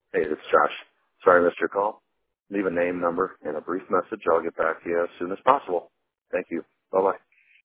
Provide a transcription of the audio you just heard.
Hey, this is Josh. Sorry I missed your call. Leave a name, number, and a brief message. I'll get back to you as soon as possible. Thank you. Bye-bye.